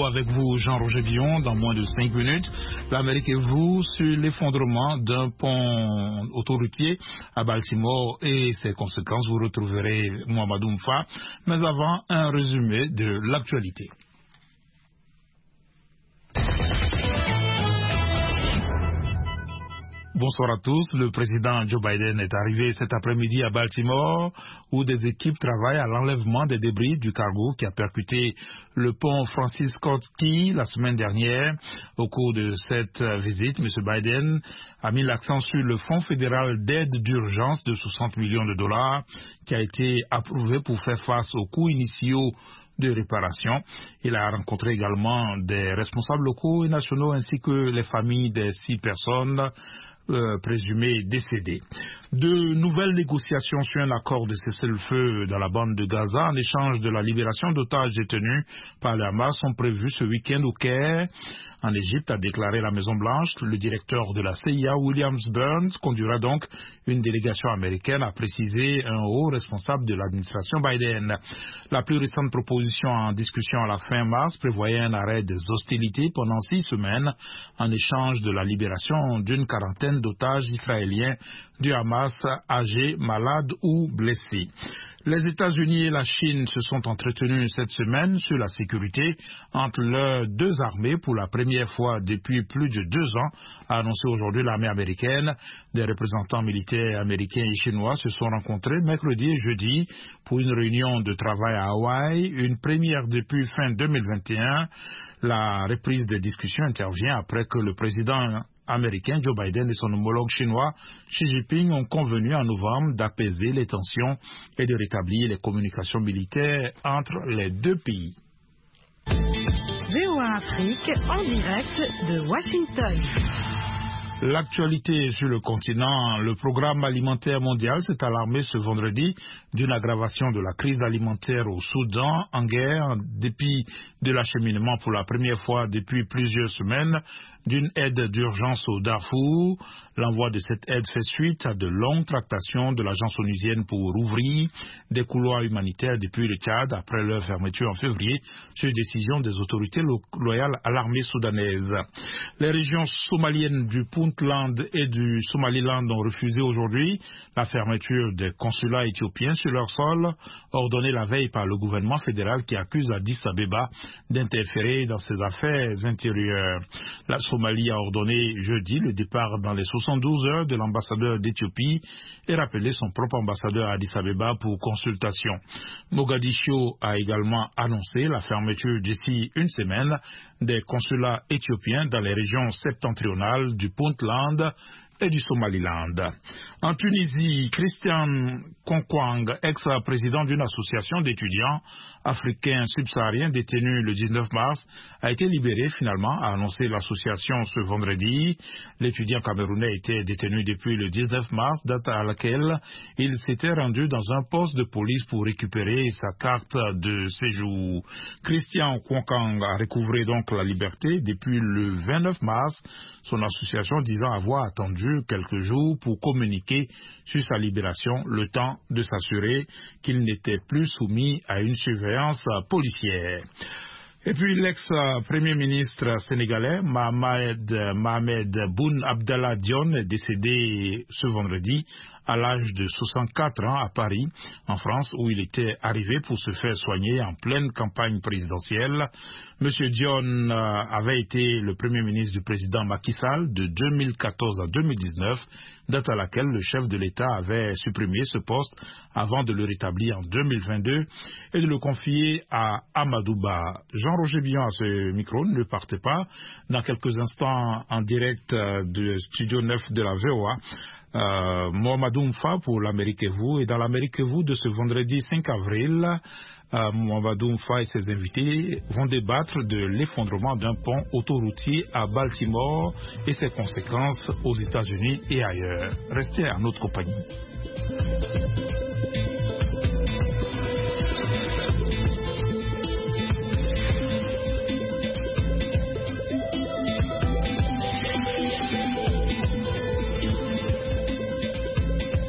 avec vous, Jean-Roger Billon, dans moins de 5 minutes. L'Amérique et vous sur l'effondrement d'un pont autoroutier à Baltimore et ses conséquences. Vous retrouverez Mohamedou Mfa. Mais avant, un résumé de l'actualité. Bonsoir à tous. Le président Joe Biden est arrivé cet après-midi à Baltimore où des équipes travaillent à l'enlèvement des débris du cargo qui a percuté le pont Francis Scott Key la semaine dernière. Au cours de cette visite, M. Biden a mis l'accent sur le Fonds fédéral d'aide d'urgence de 60 millions de dollars qui a été approuvé pour faire face aux coûts initiaux de réparation. Il a rencontré également des responsables locaux et nationaux ainsi que les familles des 6 personnes présumées décédées. De nouvelles négociations sur un accord de cessez-le-feu dans la bande de Gaza en échange de la libération d'otages détenus par le Hamas sont prévues ce week-end au Caire. En Égypte, a déclaré la Maison-Blanche. Le directeur de la CIA, William Burns, conduira donc une délégation américaine, a précisé un haut responsable de l'administration Biden. La plus récente proposition en discussion à la fin mars prévoyait un arrêt des hostilités pendant 6 semaines en échange de la libération d'une quarantaine d'otages israéliens du Hamas âgés, malades ou blessés. Les États-Unis et la Chine se sont entretenus cette semaine sur la sécurité entre leurs deux armées pour la première fois depuis plus de 2 ans, a annoncé aujourd'hui l'armée américaine. Des représentants militaires américains et chinois se sont rencontrés mercredi et jeudi pour une réunion de travail à Hawaï, une première depuis fin 2021. La reprise des discussions intervient après que le président américain Joe Biden et son homologue chinois Xi Jinping ont convenu en novembre d'apaiser les tensions et de rétablir les communications militaires entre les deux pays. VOA Afrique en direct de Washington. L'actualité sur le continent, le programme alimentaire mondial s'est alarmé ce vendredi d'une aggravation de la crise alimentaire au Soudan en guerre, en dépit de l'acheminement pour la première fois depuis plusieurs semaines d'une aide d'urgence au Darfour. L'envoi de cette aide fait suite à de longues tractations de l'agence onusienne pour ouvrir des couloirs humanitaires depuis le Tchad après leur fermeture en février sur décision des autorités loyales à l'armée soudanaise. Les régions somaliennes du Puntland et du Somaliland ont refusé aujourd'hui la fermeture des consulats éthiopiens sur leur sol, ordonnée la veille par le gouvernement fédéral qui accuse Addis Abeba d'interférer dans ses affaires intérieures. La Somalie a ordonné jeudi le départ dans les 72 heures de l'ambassadeur d'Éthiopie et rappelé son propre ambassadeur à Addis Abeba pour consultation. Mogadiscio a également annoncé la fermeture d'ici une semaine des consulats éthiopiens dans les régions septentrionales du Puntland et du Somaliland. En Tunisie, Christian Konkwang, ex-président d'une association d'étudiants africains subsahariens détenu le 19 mars, a été libéré finalement, a annoncé l'association ce vendredi. L'étudiant camerounais était détenu depuis le 19 mars, date à laquelle il s'était rendu dans un poste de police pour récupérer sa carte de séjour. Christian Konkwang a recouvré donc la liberté depuis le 29 mars, son association disant avoir attendu quelques jours pour communiquer sur sa libération, le temps de s'assurer qu'il n'était plus soumis à une surveillance policière. Et puis l'ex-premier ministre sénégalais Mohamed Boun Abdallah Dionne est décédé ce vendredi à l'âge de 64 ans à Paris, en France, où il était arrivé pour se faire soigner en pleine campagne présidentielle. Monsieur Dionne avait été le premier ministre du président Macky Sall de 2014 à 2019, date à laquelle le chef de l'État avait supprimé ce poste avant de le rétablir en 2022 et de le confier à Amadou Ba. Jean-Roger Billon à ce micro, ne partez pas. Dans quelques instants, en direct du studio 9 de la VOA, Mohamedou Mfa pour l'Amérique et vous. Et dans l'Amérique et vous de ce vendredi 5 avril, Mohamedou Mfa et ses invités vont débattre de l'effondrement d'un pont autoroutier à Baltimore et ses conséquences aux États-Unis et ailleurs. Restez à notre compagnie.